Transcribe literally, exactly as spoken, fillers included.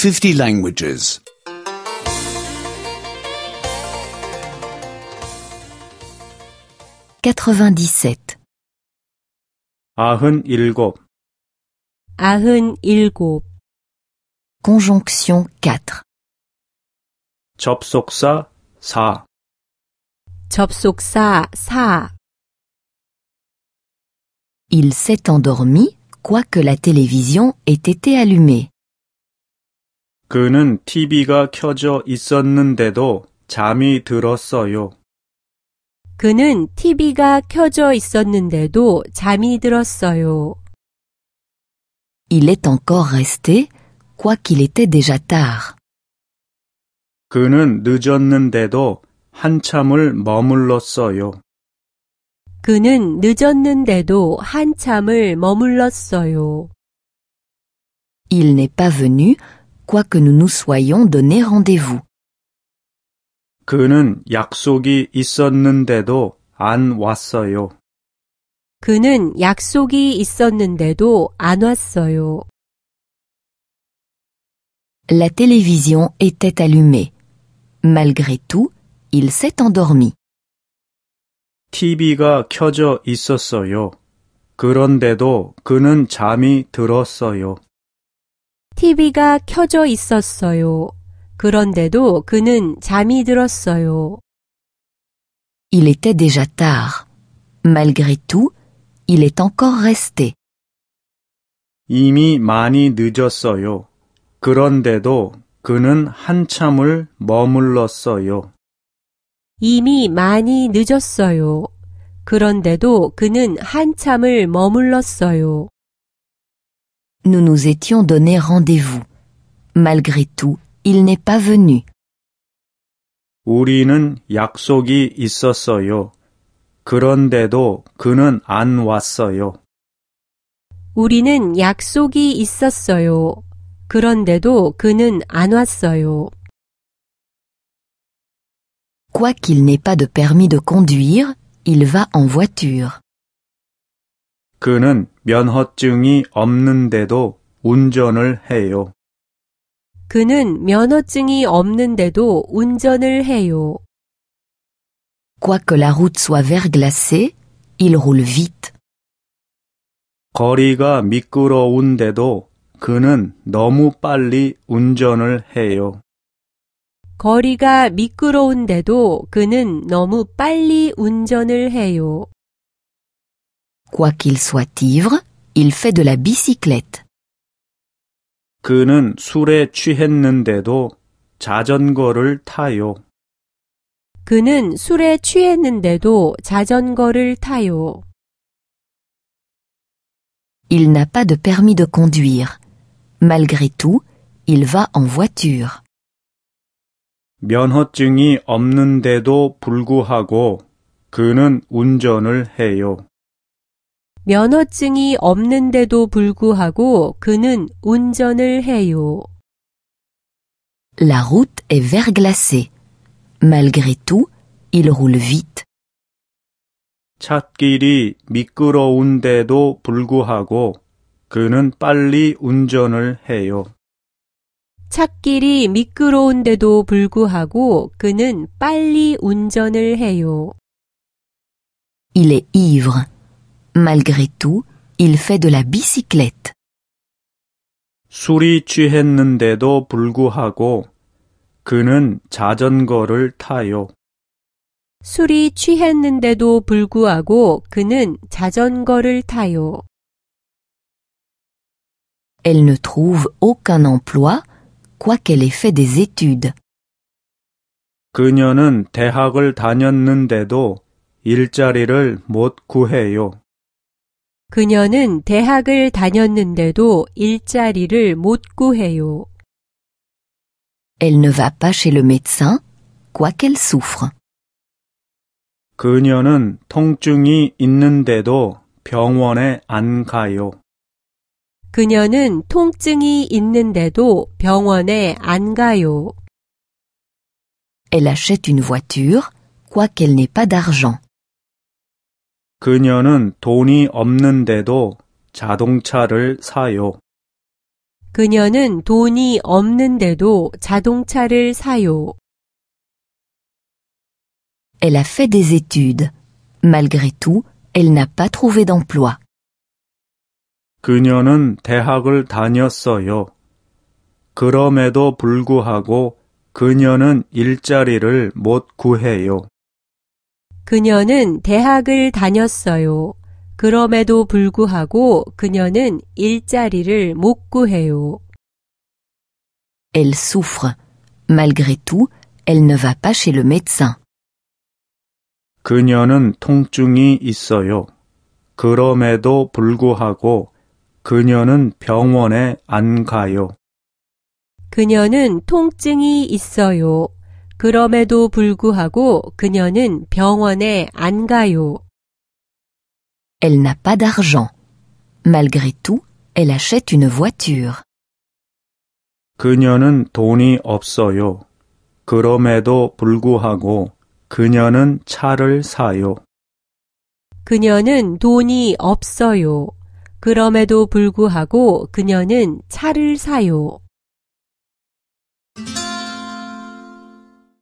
fifty languages. quatre-vingt-dix-sept. 아흔일곱. 아흔일곱. Conjonction quatre. 접속사 사. 접속사 사. Il s'est endormi, quoique la télévision ait été allumée. 그는 티비가 켜져 있었는데도 잠이 들었어요. 그는 티비가 켜져 있었는데도 잠이 들었어요. Il est encore resté, quoiqu'il était déjà tard. 그는 늦었는데도 한참을 머물렀어요. 그는 늦었는데도 한참을 머물렀어요. Il n'est pas venu, quoique nous nous soyons donné rendez-vous. 그는 약속이 있었는데도 안 왔어요. 그는 약속이 있었는데도 안 왔어요. La télévision était allumée. Malgré tout, il s'est endormi. 티비가 켜져 있었어요. 그런데도 그는 잠이 들었어요. 티비가 켜져 있었어요. 그런데도 그는 잠이 들었어요. Il était déjà tard. Malgré tout, il est encore resté. 이미 많이 늦었어요. 그런데도 그는 한참을 머물렀어요. 이미 많이 늦었어요. 그런데도 그는 한참을 머물렀어요. Nous nous étions donné rendez-vous. Malgré tout, il n'est pas venu. 우리는 약속이 있었어요. 그런데도 그는 안 왔어요. 우리는 약속이 있었어요. 그런데도 그는 안 왔어요. Quoiqu'il n'ait pas de permis de conduire, il va en voiture. 그는 면허증이 없는데도 운전을 해요. 그는 면허증이 없는데도 운전을 해요. Quoique la route soit verglacée, il roule vite. 거리가 미끄러운데도 그는 너무 빨리 운전을 해요. 거리가 미끄러운데도 그는 너무 빨리 운전을 해요. Quoiqu'il soit ivre, il fait de la bicyclette. 그는 술에 취했는데도 자전거를 타요. 그는 술에 취했는데도 자전거를 타요. Il n'a pas de permis de conduire. Malgré tout, il va en voiture. 면허증이 없는데도 불구하고 그는 운전을 해요. 면허증이 없는데도 불구하고 그는 운전을 해요. La route est verglacée. Malgré tout, il roule vite. 찻길이 미끄러운데도 불구하고 그는 빨리 운전을 해요. 찻길이 미끄러운데도 불구하고 그는 빨리 운전을 해요. Il est ivre. Malgré tout, il fait de la bicyclette. 술이 취했는데도 불구하고 그는 자전거를 타요. 술이 취했는데도 불구하고 그는 자전거를 타요. Elle ne trouve aucun emploi, quoiqu'elle ait fait des études. 그녀는 대학을 다녔는데도 일자리를 못 구해요. 그녀는 대학을 다녔는데도 일자리를 못 구해요. Elle ne va pas chez le médecin, quoiqu'elle souffre. 그녀는 통증이 있는데도 병원에 안 가요. 그녀는 통증이 있는데도 병원에 안 가요. Elle achète une voiture, quoiqu'elle n'ait pas d'argent. 그녀는 돈이 없는데도 자동차를 사요. 그녀는 돈이 없는데도 자동차를 사요. Elle a fait des études. Malgré tout, elle n'a pas trouvé d'emploi. 그녀는 대학을 다녔어요. 그럼에도 불구하고 그녀는 일자리를 못 구해요. 그녀는 대학을 다녔어요. 그럼에도 불구하고 그녀는 일자리를 못 구해요. Elle souffre. Malgré tout, elle ne va pas chez le médecin. 그녀는 통증이 있어요. 그럼에도 불구하고 그녀는 병원에 안 가요. 그녀는 통증이 있어요. 그럼에도 불구하고 그녀는 병원에 안 가요. Elle n'a pas d'argent. Malgré tout, elle achète une voiture. 그녀는 돈이 없어요. 그럼에도 불구하고 그녀는 차를 사요. 그녀는 돈이 없어요. 그럼에도 불구하고 그녀는 차를 사요.